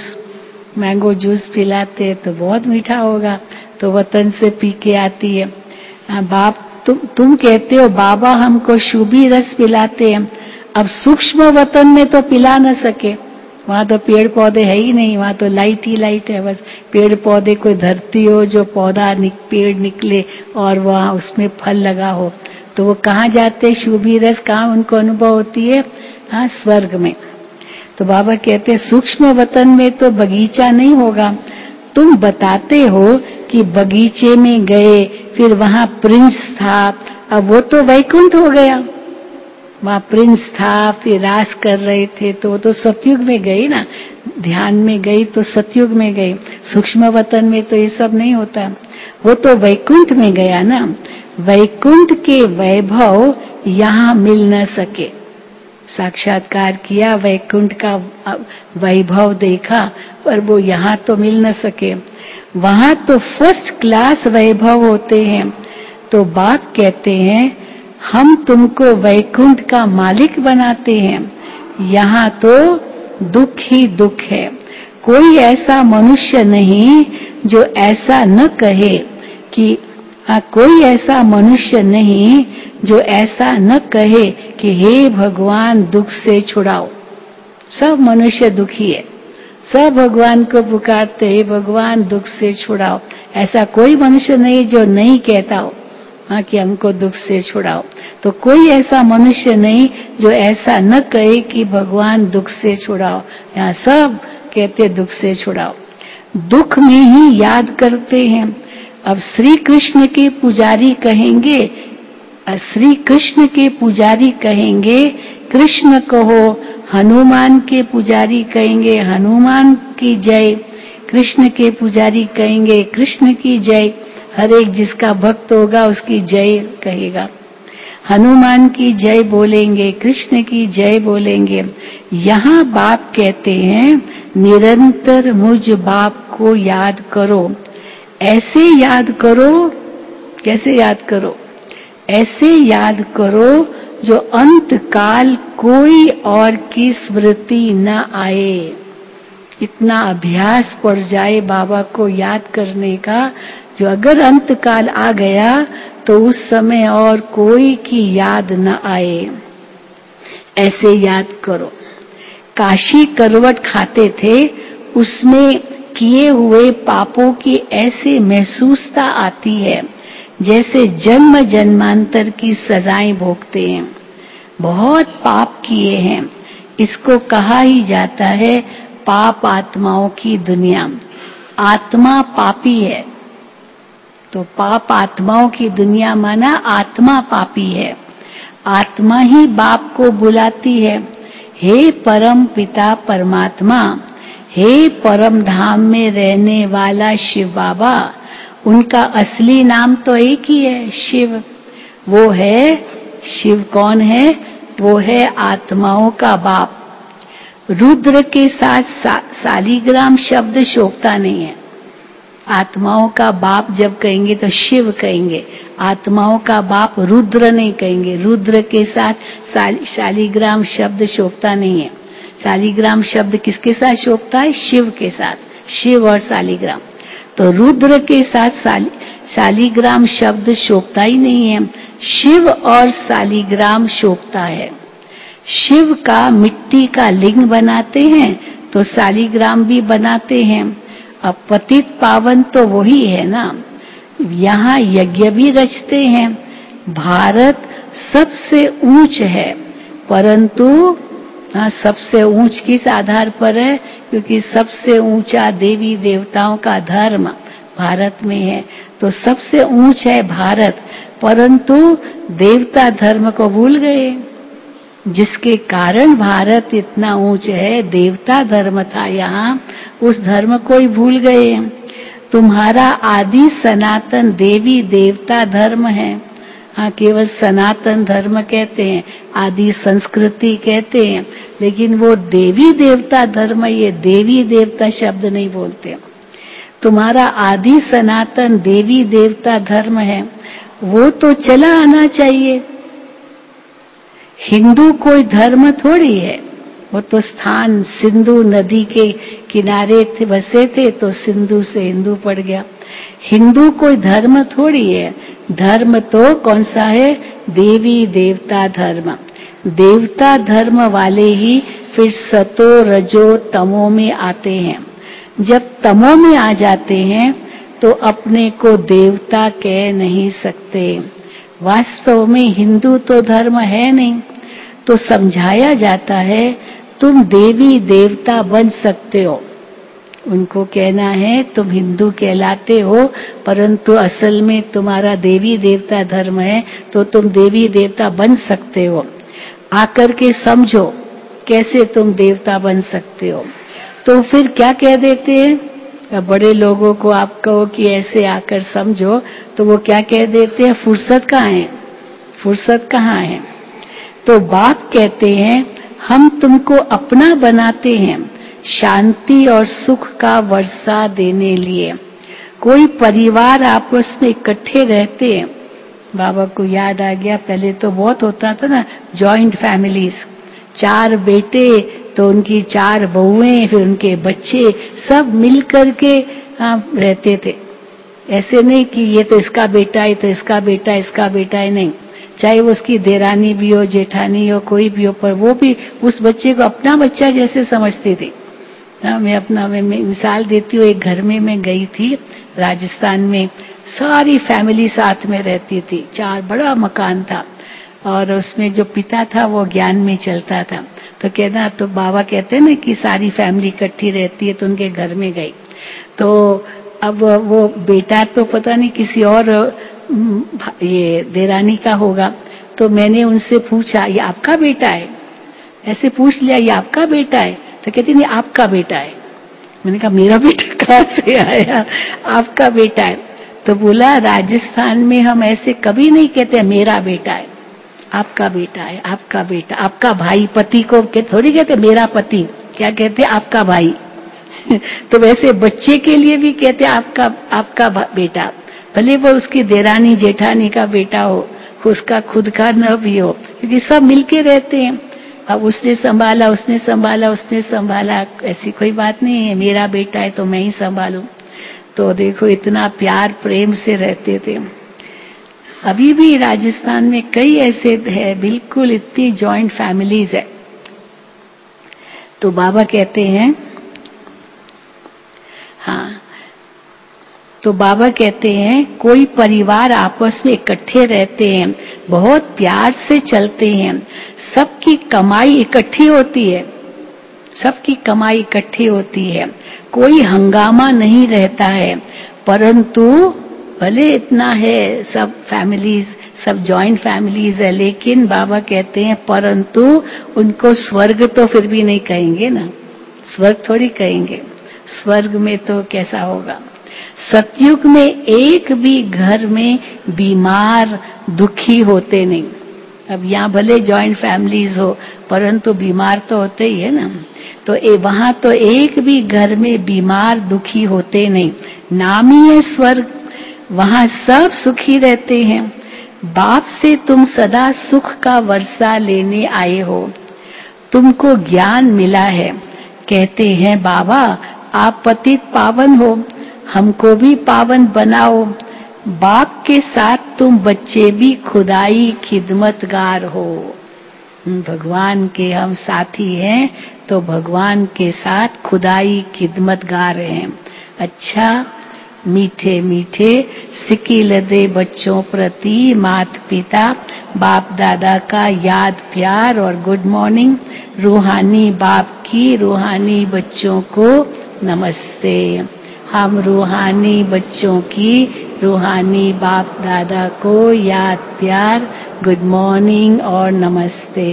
मैंगो जूस पिलाते हैं तो बहुत मीठा होगा, तो वतन से पी के आती है। हाँ बाप तुम तुम कहते हो बाबा हमको शुभी रस पिलाते हैं। अब सूक्ष्म वतन में तो पिला न सके, वहाँ तो पेड़ पौधे है ही नहीं, वहाँ तो लाइट ही लाइट है, बस पेड़ पौधे कोई धरती हो जो पौधा निक, पेड़ निकले और वहाँ उसमें फल लगा हो, तो वो कहाँ जाते शुभी रस, कहाँ उनको अनुभव होती है, हाँ स्वर्ग में। तो बाबा कहते सूक्ष्म वतन में तो बगीचा नहीं होगा। तुम बताते हो कि बगीचे में गए, फिर वहाँ प्रिंस था, अब वो तो वैकुंठ हो गया, वहाँ प्रिंस था, फिर रास कर रहे थे, तो वो तो सतयुग में गई ना, ध्यान में गई तो सतयुग में गई। सूक्ष्म वतन में तो ये सब नहीं होता, वो तो वैकुंठ में गया ना। वैकुंठ के वैभव यहाँ मिल न सके, साक्षात्कार किया, वैकुंठ का वैभव देखा, पर वो यहाँ तो मिल न सके। वहाँ तो फर्स्ट क्लास वैभव होते हैं। तो बाप कहते हैं हम तुमको वैकुंठ का मालिक बनाते हैं, यहाँ तो दुख ही दुख है। कोई ऐसा मनुष्य नहीं जो ऐसा न कहे कि हाँ, कोई ऐसा मनुष्य नहीं जो ऐसा न कहे कि हे भगवान दुख से छुड़ाओ। सब मनुष्य दुखी है, सब भगवान को पुकारते हे भगवान दुख से छुड़ाओ। ऐसा कोई मनुष्य नहीं जो नहीं कहता हो हाँ कि हमको दुख से छुड़ाओ। तो कोई ऐसा मनुष्य नहीं जो ऐसा न कहे कि भगवान दुख से छुड़ाओ। यहाँ सब कहते दुख से छुड़ाओ, दुख में ही याद करते हैं। अब श्री कृष्ण के पुजारी कहेंगे, श्री कृष्ण के पुजारी कहेंगे कृष्ण कहो, हनुमान के पुजारी कहेंगे हनुमान की जय, कृष्ण के पुजारी कहेंगे कृष्ण की जय। हर एक जिसका भक्त होगा उसकी जय कहेगा, हनुमान की जय बोलेंगे, कृष्ण की जय बोलेंगे। यहाँ बाप कहते हैं निरंतर मुझ बाप को याद करो। ऐसे याद करो, कैसे याद करो? ऐसे याद करो जो अंत काल कोई और की स्मृति न आए। इतना अभ्यास पड़ जाए बाबा को याद करने का, जो अगर अंत काल आ गया तो उस समय और कोई की याद न आए। ऐसे याद करो। काशी करवट खाते थे, उसमें किए हुए पापों की ऐसे महसूसता आती है जैसे जन्म जन्मांतर की सजाएं भोगते हैं। बहुत पाप किए हैं, इसको कहा ही जाता है पाप आत्माओं की दुनिया। आत्मा पापी है, तो पाप आत्माओं की दुनिया माना आत्मा पापी है। आत्मा ही बाप को बुलाती है, हे परम पिता परमात्मा, हे परम धाम में रहने वाला शिव बाबा। उनका असली नाम तो एक ही है, शिव। वो है शिव। कौन है? वो है आत्माओं का बाप। रुद्र के साथ सा, सालीग्राम शब्द शोभता नहीं है। आत्माओं का बाप जब कहेंगे तो शिव कहेंगे, आत्माओं का बाप रुद्र नहीं कहेंगे। रुद्र के साथ साली, शालीग्राम शब्द शोभता नहीं है। शालीग्राम शब्द किसके साथ शोभता है? शिव के साथ, शिव और शालीग्राम। तो रुद्र के साथ साली, शालीग्राम शब्द शोभता ही नहीं है, शिव और शालीग्राम शोभता है। शिव का मिट्टी का लिंग बनाते हैं तो शालीग्राम भी बनाते हैं। अब पतित पावन तो वही है ना। यहाँ यज्ञ भी रचते हैं। भारत सबसे ऊंच है, परंतु हाँ, सबसे ऊंच किस आधार पर है? क्योंकि सबसे ऊंचा देवी देवताओं का धर्म भारत में है, तो सबसे ऊंच है भारत, परंतु देवता धर्म को भूल गए, जिसके कारण भारत इतना ऊंच है। देवता धर्म था यहाँ, उस धर्म को ही भूल गए। तुम्हारा आदि सनातन देवी देवता धर्म है। हाँ, केवल सनातन धर्म कहते हैं, आदि संस्कृति कहते हैं, लेकिन वो देवी देवता धर्म, ये देवी देवता शब्द नहीं बोलते। तुम्हारा आदि सनातन देवी देवता धर्म है, वो तो चला आना चाहिए। हिंदू कोई धर्म थोड़ी है, वो तो स्थान सिंधु नदी के किनारे थे, बसे थे, तो सिंधु से हिंदू पड़ गया। हिंदू कोई धर्म थोड़ी है। धर्म तो कौन सा है? देवी देवता धर्म। देवता धर्म वाले ही फिर सतो रजो तमो में आते हैं। जब तमो में आ जाते हैं तो अपने को देवता कह नहीं सकते। वास्तव में हिंदू तो धर्म है नहीं, तो समझाया जाता है तुम देवी देवता बन सकते हो। उनको कहना है तुम हिंदू कहलाते हो, परंतु असल में तुम्हारा देवी देवता धर्म है, तो तुम देवी देवता बन सकते हो। आकर के समझो कैसे तुम देवता बन सकते हो। तो फिर क्या कह देते हैं बड़े लोगों को, आप कहो कि ऐसे आकर समझो, तो वो क्या कह देते हैं? फुर्सत कहाँ है? फुर्सत कहाँ है? तो बाप कहते हैं हम तुमको अपना बनाते हैं शांति और सुख का वर्षा देने लिए। कोई परिवार आपस में इकट्ठे रहते हैं। बाबा को याद आ गया, पहले तो बहुत होता था ना, जॉइंट फैमिलीज, चार बेटे तो उनकी चार बहुएं, फिर उनके बच्चे, सब मिल करके रहते थे। ऐसे नहीं कि ये तो इसका बेटा है, तो इसका बेटा, इसका बेटा है, नहीं। चाहे वो उसकी देरानी भी हो, जेठानी हो, कोई भी हो, पर वो भी उस बच्चे को अपना बच्चा जैसे समझती थी। हाँ, मैं अपना मैं, मैं मिसाल देती हूँ। एक घर में मैं गई थी राजस्थान में, सारी फैमिली साथ में रहती थी, चार, बड़ा मकान था, और उसमें जो पिता था वो ज्ञान में चलता था। तो कहना, तो बाबा कहते हैं ना कि सारी फैमिली इकट्ठी रहती है, तो उनके घर में गई। तो अब वो बेटा तो पता नहीं किसी और ये देरानी का होगा, तो मैंने उनसे पूछा ये आपका बेटा है? ऐसे पूछ लिया, ये आपका बेटा है? तो कहती नहीं, आपका बेटा है। मैंने कहा मेरा बेटा कहाँ से आया? आपका बेटा है। तो बोला राजस्थान में हम ऐसे कभी नहीं कहते मेरा बेटा है, आपका बेटा है, आपका बेटा। आपका भाई, पति को थोड़ी कहते मेरा पति, क्या कहते? आपका भाई। तो वैसे बच्चे के लिए भी कहते आपका आपका बेटा, भले वो उसकी देरानी जेठानी का बेटा हो, उसका खुद का न भी हो, क्योंकि सब मिलके रहते हैं। अब उसने संभाला, उसने संभाला, उसने संभाला, ऐसी कोई बात नहीं है मेरा बेटा है तो मैं ही संभालूं। तो देखो इतना प्यार प्रेम से रहते थे। अभी भी राजस्थान में कई ऐसे है, बिल्कुल इतनी जॉइंट फैमिलीज है। तो बाबा कहते हैं, हाँ, तो बाबा कहते हैं कोई परिवार आपस में इकट्ठे रहते हैं, बहुत प्यार से चलते हैं, सबकी कमाई इकट्ठी होती है, सबकी कमाई इकट्ठी होती है, कोई हंगामा नहीं रहता है। परंतु भले इतना है, सब फैमिलीज सब जॉइंट फैमिलीज है, लेकिन बाबा कहते हैं परंतु उनको स्वर्ग तो फिर भी नहीं कहेंगे ना, स्वर्ग थोड़ी कहेंगे, स्वर्ग में तो कैसा होगा। सतयुग में एक भी घर में बीमार दुखी होते नहीं। अब यहाँ भले जॉइंट फैमिलीज हो परंतु बीमार तो होते ही है ना, तो ए, वहां तो एक भी घर में बीमार दुखी होते नहीं। नाम ही है स्वर्ग, वहां सब सुखी रहते हैं। बाप से तुम सदा सुख का वर्षा लेने आए हो, तुमको ज्ञान मिला है, कहते हैं बाबा आप पतित पावन हो, हमको भी पावन बनाओ। बाप के साथ तुम बच्चे भी खुदाई खिदमतगार हो। भगवान के हम साथी हैं तो भगवान के साथ खुदाई खिदमतगार हैं। अच्छा, मीठे मीठे सिकी लदे बच्चों प्रति माता पिता बाप दादा का याद प्यार और गुड मॉर्निंग। रूहानी बाप की रूहानी बच्चों को नमस्ते। हम रूहानी बच्चों की रूहानी बाप दादा को याद प्यार गुड मॉर्निंग और नमस्ते।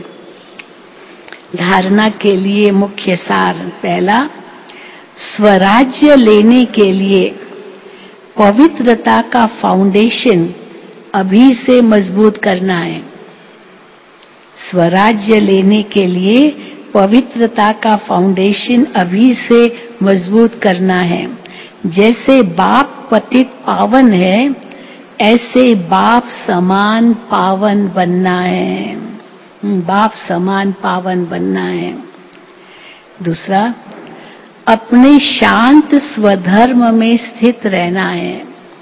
धारणा के लिए मुख्य सार पहला, स्वराज्य लेने के लिए पवित्रता का फाउंडेशन अभी से मजबूत करना है। स्वराज्य लेने के लिए पवित्रता का फाउंडेशन अभी से मजबूत करना है। जैसे बाप पतित पावन है, ऐसे बाप समान पावन बनना है। बाप समान पावन बनना है। दूसरा, अपने शांत स्वधर्म में स्थित रहना है।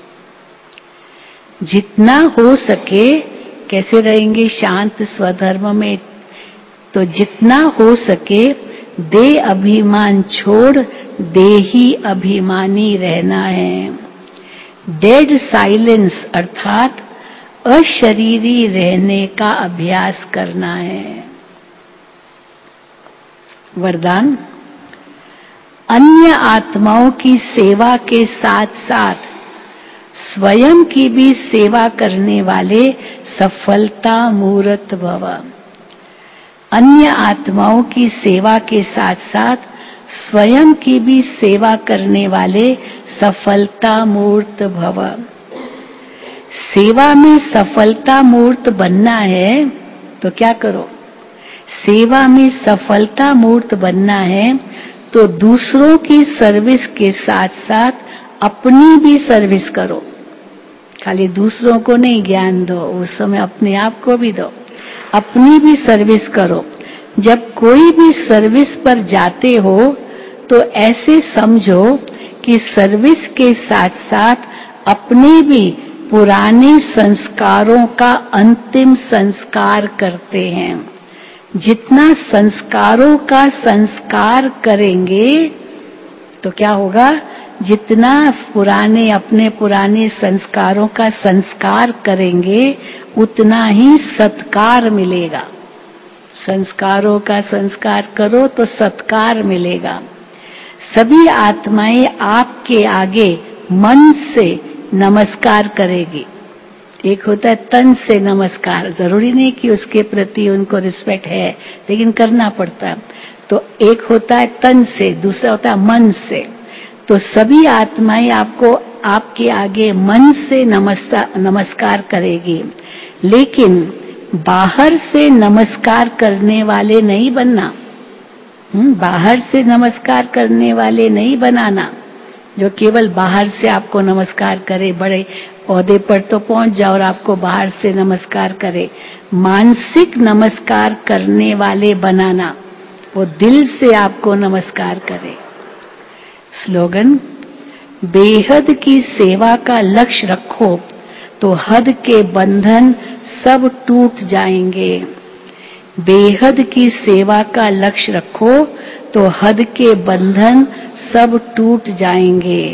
जितना हो सके, कैसे रहेंगे शांत स्वधर्म में, तो जितना हो सके दे अभिमान छोड़ देही अभिमानी रहना है। डेड साइलेंस अर्थात अशरीरी रहने का अभ्यास करना है। वरदान, अन्य आत्माओं की सेवा के साथ साथ स्वयं की भी सेवा करने वाले सफलता मूर्त भव। अन्य आत्माओं की सेवा के साथ साथ स्वयं की भी सेवा करने वाले सफलता मूर्त भव। सेवा में सफलता मूर्त बनना है तो क्या करो? सेवा में सफलता मूर्त बनना है तो दूसरों की सर्विस के साथ साथ अपनी भी सर्विस करो। खाली दूसरों को नहीं ज्ञान दो, उस समय अपने आप को भी दो, अपनी भी सर्विस करो। जब कोई भी सर्विस पर जाते हो तो ऐसे समझो कि सर्विस के साथ साथ अपने भी पुराने संस्कारों का अंतिम संस्कार करते हैं। जितना संस्कारों का संस्कार करेंगे तो क्या होगा? जितना पुराने अपने पुराने संस्कारों का संस्कार करेंगे उतना ही सत्कार मिलेगा। संस्कारों का संस्कार करो तो सत्कार मिलेगा। सभी आत्माएं आपके आगे मन से नमस्कार करेगी। एक होता है तन से नमस्कार, जरूरी नहीं कि उसके प्रति उनको रिस्पेक्ट है, लेकिन करना पड़ता है। तो एक होता है तन से, दूसरा होता है मन से। तो सभी आत्माएं आपको आपके आगे मन से नमस्कार नमस्कार करेगी, लेकिन बाहर से नमस्कार करने वाले नहीं बनना। बाहर से नमस्कार करने वाले नहीं बनाना, जो केवल बाहर से आपको नमस्कार करे, बड़े ओहदे पर तो पहुंच जाओ और आपको बाहर से नमस्कार करे। मानसिक नमस्कार करने वाले बनाना, वो दिल से आपको नमस्कार करे। स्लोगन, बेहद की सेवा का लक्ष्य रखो तो हद के बंधन सब टूट जाएंगे। बेहद की सेवा का लक्ष्य रखो तो हद के बंधन सब टूट जाएंगे।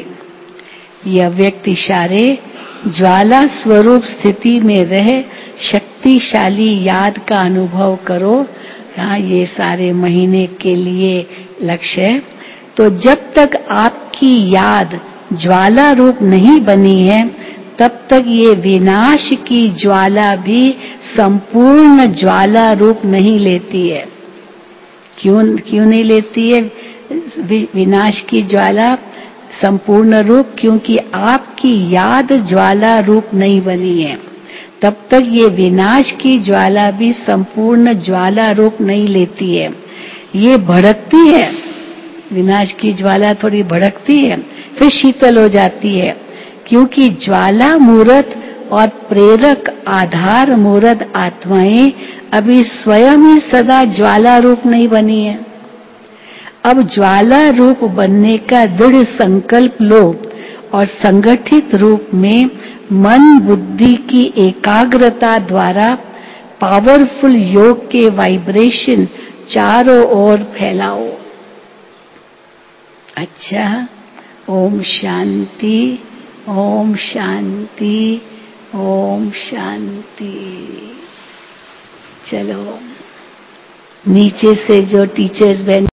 यह व्यक्ति इशारे ज्वाला स्वरूप स्थिति में रह शक्तिशाली याद का अनुभव करो। हाँ, ये सारे महीने के लिए लक्ष्य है। तो जब तक आपकी याद ज्वाला रूप नहीं बनी है तब तक ये विनाश की ज्वाला भी संपूर्ण ज्वाला रूप नहीं लेती है। क्यों क्यों नहीं लेती है विनाश की ज्वाला संपूर्ण रूप? क्योंकि आपकी याद ज्वाला रूप नहीं बनी है। तब तक ये विनाश की ज्वाला भी संपूर्ण ज्वाला रूप नहीं लेती है। ये भड़कती है, विनाश की ज्वाला थोड़ी भड़कती है, फिर शीतल हो जाती है, क्योंकि ज्वाला मूर्त और प्रेरक आधार मूर्त आत्माएं अभी स्वयं ही सदा ज्वाला रूप नहीं बनी है। अब ज्वाला रूप बनने का दृढ़ संकल्प लो और संगठित रूप में मन बुद्धि की एकाग्रता द्वारा पावरफुल योग के वाइब्रेशन चारों ओर फैलाओ। अच्छा, ओम शांति, ओम शांति, ओम शांति। चलो नीचे से जो टीचर्स बहन